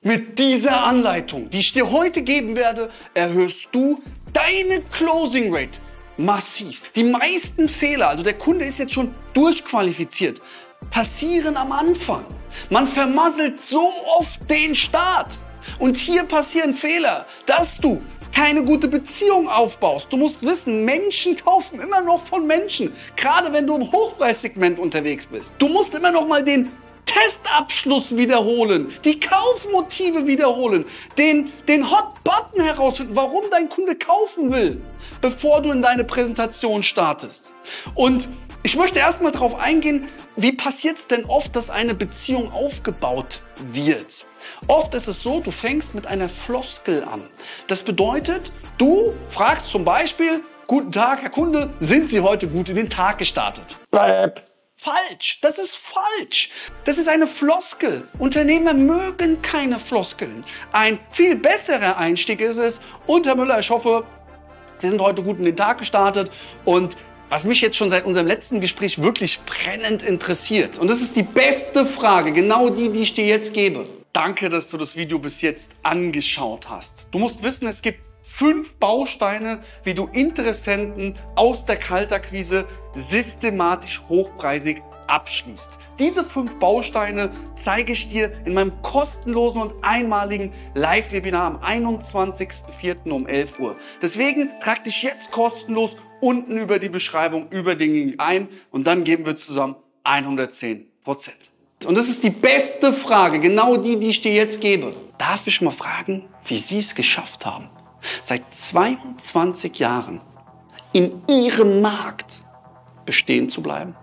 Mit dieser Anleitung, die ich dir heute geben werde, erhöhst du deine Closing Rate massiv. Die meisten Fehler, also der Kunde ist jetzt schon durchqualifiziert, passieren am Anfang. Man vermasselt so oft den Start. Und hier passieren Fehler, dass du keine gute Beziehung aufbaust. Du musst wissen, Menschen kaufen immer noch von Menschen. Gerade wenn du im Hochpreissegment unterwegs bist. Du musst immer noch mal den Testabschluss wiederholen, die Kaufmotive wiederholen, den Hot-Button herausfinden, warum dein Kunde kaufen will, bevor du in deine Präsentation startest. Und ich möchte erstmal darauf eingehen, wie passiert es denn oft, dass eine Beziehung aufgebaut wird? Oft ist es so, du fängst mit einer Floskel an. Das bedeutet, du fragst zum Beispiel, guten Tag, Herr Kunde, sind Sie heute gut in den Tag gestartet? Falsch, das ist falsch. Das ist eine Floskel. Unternehmer mögen keine Floskeln. Ein viel besserer Einstieg ist es, und Herr Müller, ich hoffe, Sie sind heute gut in den Tag gestartet, und was mich jetzt schon seit unserem letzten Gespräch wirklich brennend interessiert, und das ist die beste Frage, genau die ich dir jetzt gebe. Danke, dass du das Video bis jetzt angeschaut hast. Du musst wissen, es gibt 5 Bausteine, wie du Interessenten aus der Kaltakquise systematisch hochpreisig abschließt. Diese 5 Bausteine zeige ich dir in meinem kostenlosen und einmaligen Live-Webinar am 21.04. um 11 Uhr. Deswegen trag dich jetzt kostenlos unten über die Beschreibung über den Link ein, und dann geben wir zusammen 110%. Und das ist die beste Frage, genau die ich dir jetzt gebe. Darf ich mal fragen, wie Sie es geschafft haben, seit 22 Jahren in Ihrem Markt bestehen zu bleiben?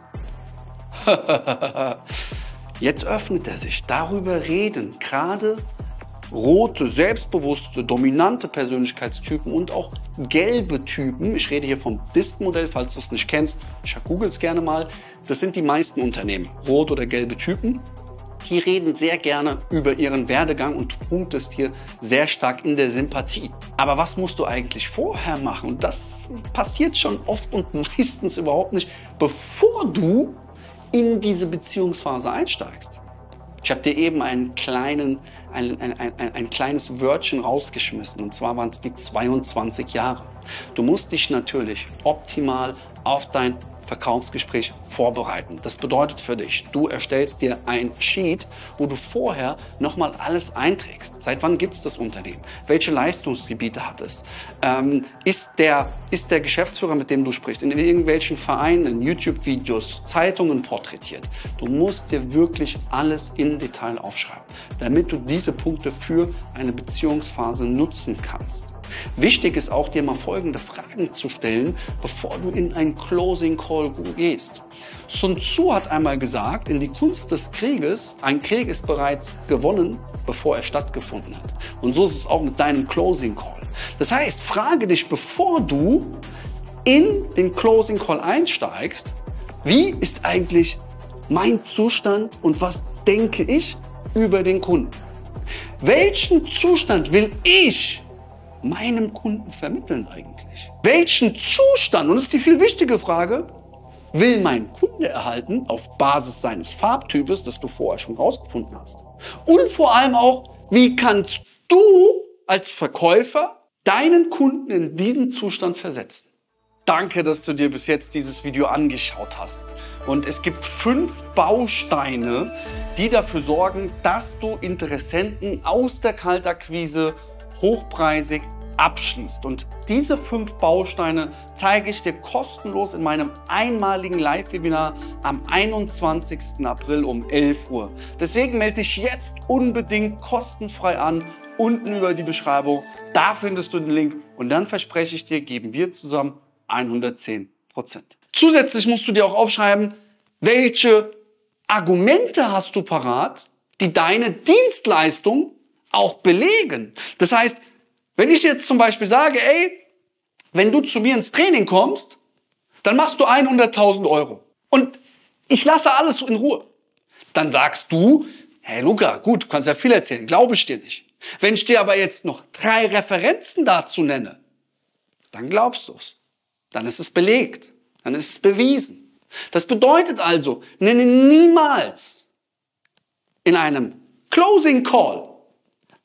Jetzt öffnet er sich. Darüber reden gerade rote, selbstbewusste, dominante Persönlichkeitstypen und auch gelbe Typen. Ich rede hier vom DIST-Modell, falls du es nicht kennst. Google es gerne mal. Das sind die meisten Unternehmen, rot oder gelbe Typen. Die reden sehr gerne über ihren Werdegang und du punktest hier sehr stark in der Sympathie. Aber was musst du eigentlich vorher machen? Und das passiert schon oft und meistens überhaupt nicht, bevor du in diese Beziehungsphase einsteigst. Ich habe dir eben ein kleines Wörtchen rausgeschmissen, und zwar waren es die 22 Jahre. Du musst dich natürlich optimal auf dein Verkaufsgespräch vorbereiten. Das bedeutet für dich, du erstellst dir ein Sheet, wo du vorher nochmal alles einträgst. Seit wann gibt es das Unternehmen? Welche Leistungsgebiete hat es? Ist der Geschäftsführer, mit dem du sprichst, in irgendwelchen Vereinen, YouTube-Videos, Zeitungen porträtiert? Du musst dir wirklich alles in Detail aufschreiben, damit du diese Punkte für eine Beziehungsphase nutzen kannst. Wichtig ist auch, dir mal folgende Fragen zu stellen, bevor du in einen Closing Call gehst. Sun Tzu hat einmal gesagt, in die Kunst des Krieges, ein Krieg ist bereits gewonnen, bevor er stattgefunden hat. Und so ist es auch mit deinem Closing Call. Das heißt, frage dich, bevor du in den Closing Call einsteigst, wie ist eigentlich mein Zustand und was denke ich über den Kunden? Welchen Zustand will ich meinem Kunden vermitteln eigentlich? Welchen Zustand, und das ist die viel wichtige Frage, will mein Kunde erhalten auf Basis seines Farbtypes, das du vorher schon rausgefunden hast? Und vor allem auch, wie kannst du als Verkäufer deinen Kunden in diesen Zustand versetzen? Danke, dass du dir bis jetzt dieses Video angeschaut hast. Und es gibt 5 Bausteine, die dafür sorgen, dass du Interessenten aus der Kaltakquise hochpreisig abschließt. Und diese 5 Bausteine zeige ich dir kostenlos in meinem einmaligen Live-Webinar am 21. April um 11 Uhr. Deswegen melde dich jetzt unbedingt kostenfrei an, unten über die Beschreibung. Da findest du den Link, und dann verspreche ich dir, geben wir zusammen 110%. Zusätzlich musst du dir auch aufschreiben, welche Argumente hast du parat, die deine Dienstleistung auch belegen. Das heißt, wenn ich jetzt zum Beispiel sage, ey, wenn du zu mir ins Training kommst, dann machst du 100.000 Euro. Und ich lasse alles in Ruhe. Dann sagst du, hey Luca, gut, du kannst ja viel erzählen, glaube ich dir nicht. Wenn ich dir aber jetzt noch 3 Referenzen dazu nenne, dann glaubst du es. Dann ist es belegt. Dann ist es bewiesen. Das bedeutet also, nenne niemals in einem Closing Call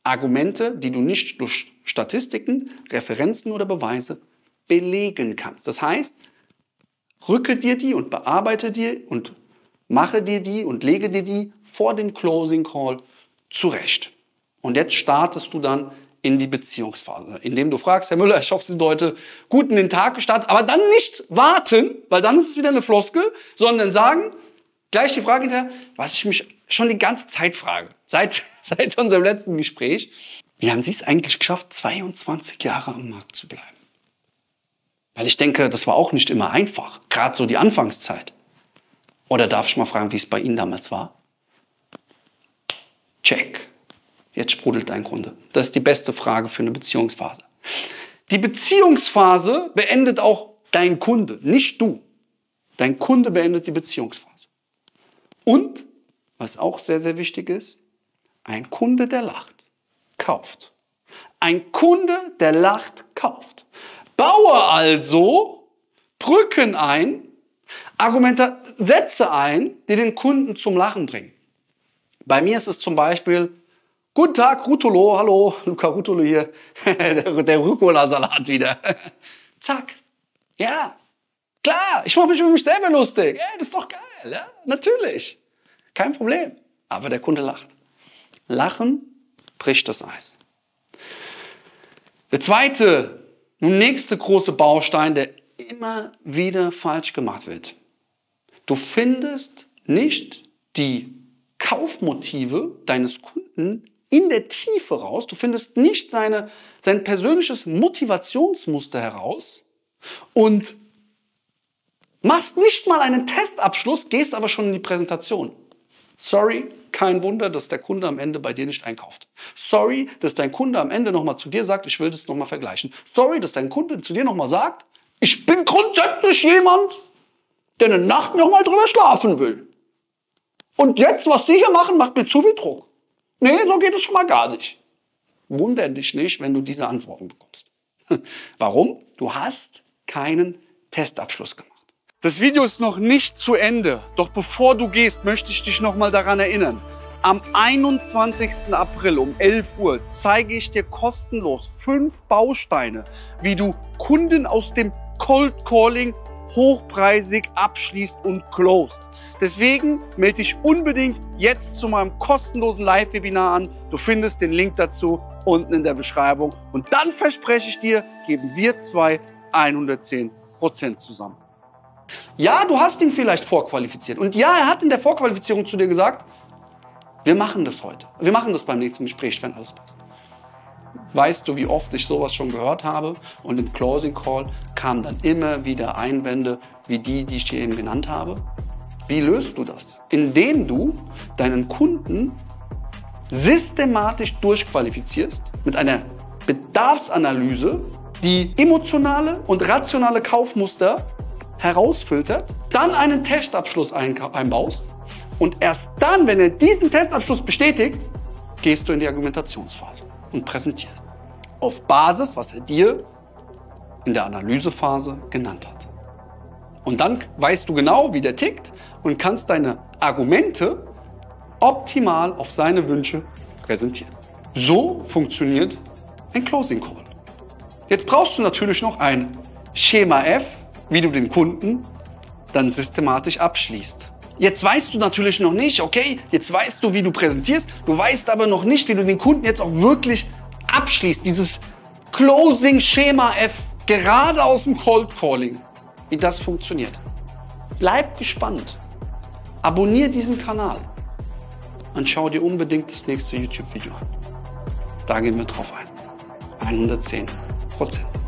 Argumente, die du nicht durch Statistiken, Referenzen oder Beweise belegen kannst. Das heißt, rücke dir die und bearbeite dir und mache dir die und lege dir die vor dem Closing Call zurecht. Und jetzt startest du dann in die Beziehungsphase, indem du fragst, Herr Müller, ich hoffe, Sie sind heute gut in den Tag gestartet, aber dann nicht warten, weil dann ist es wieder eine Floskel, sondern sagen, gleich die Frage hinterher, was ich mich schon die ganze Zeit frage, seit unserem letzten Gespräch, wie haben Sie es eigentlich geschafft, 22 Jahre am Markt zu bleiben? Weil ich denke, das war auch nicht immer einfach, gerade so die Anfangszeit. Oder darf ich mal fragen, wie es bei Ihnen damals war? Check. Jetzt sprudelt dein Kunde. Das ist die beste Frage für eine Beziehungsphase. Die Beziehungsphase beendet auch dein Kunde, nicht du. Dein Kunde beendet die Beziehungsphase. Und, was auch sehr, sehr wichtig ist, ein Kunde, der lacht, kauft. Ein Kunde, der lacht, kauft. Baue also Brücken ein, Sätze ein, die den Kunden zum Lachen bringen. Bei mir ist es zum Beispiel, guten Tag, Ruttolo, hallo, Luca Ruttolo hier, der Rucola-Salat wieder. Zack, ja, klar, ich mache mich über mich selber lustig. Ja, das ist doch geil, ja, natürlich, kein Problem. Aber der Kunde lacht. Lachen bricht das Eis. Der zweite, nun nächste große Baustein, der immer wieder falsch gemacht wird. Du findest nicht die Kaufmotive deines Kunden in der Tiefe raus. Du findest nicht sein persönliches Motivationsmuster heraus und machst nicht mal einen Testabschluss, gehst aber schon in die Präsentation. Sorry, kein Wunder, dass der Kunde am Ende bei dir nicht einkauft. Sorry, dass dein Kunde am Ende nochmal zu dir sagt, ich will das nochmal vergleichen. Sorry, dass dein Kunde zu dir nochmal sagt, ich bin grundsätzlich jemand, der eine Nacht nochmal drüber schlafen will. Und jetzt, was Sie hier machen, macht mir zu viel Druck. Nee, so geht es schon mal gar nicht. Wunder dich nicht, wenn du diese Antworten bekommst. Warum? Du hast keinen Testabschluss gemacht. Das Video ist noch nicht zu Ende. Doch bevor du gehst, möchte ich dich noch mal daran erinnern. Am 21. April um 11 Uhr zeige ich dir kostenlos 5 Bausteine, wie du Kunden aus dem Cold Calling hochpreisig abschließt und closed. Deswegen melde dich unbedingt jetzt zu meinem kostenlosen Live-Webinar an. Du findest den Link dazu unten in der Beschreibung. Und dann verspreche ich dir, geben wir 110% zusammen. Ja, du hast ihn vielleicht vorqualifiziert. Und ja, er hat in der Vorqualifizierung zu dir gesagt, wir machen das heute. Wir machen das beim nächsten Gespräch, wenn alles passt. Weißt du, wie oft ich sowas schon gehört habe? Und im Closing Call kamen dann immer wieder Einwände, wie die ich dir eben genannt habe. Wie löst du das? Indem du deinen Kunden systematisch durchqualifizierst mit einer Bedarfsanalyse, die emotionale und rationale Kaufmuster herausfiltert, dann einen Testabschluss einbaust und erst dann, wenn er diesen Testabschluss bestätigt, gehst du in die Argumentationsphase und präsentierst. Auf Basis, was er dir in der Analysephase genannt hat. Und dann weißt du genau, wie der tickt und kannst deine Argumente optimal auf seine Wünsche präsentieren. So funktioniert ein Closing Call. Jetzt brauchst du natürlich noch ein Schema F, wie du den Kunden dann systematisch abschließt. Jetzt weißt du natürlich noch nicht, okay, jetzt weißt du, wie du präsentierst, du weißt aber noch nicht, wie du den Kunden jetzt auch wirklich abschließt. Dieses Closing Schema F, gerade aus dem Cold Calling, wie das funktioniert. Bleib gespannt. Abonniere diesen Kanal und schau dir unbedingt das nächste YouTube-Video an. Da gehen wir drauf ein. 110%.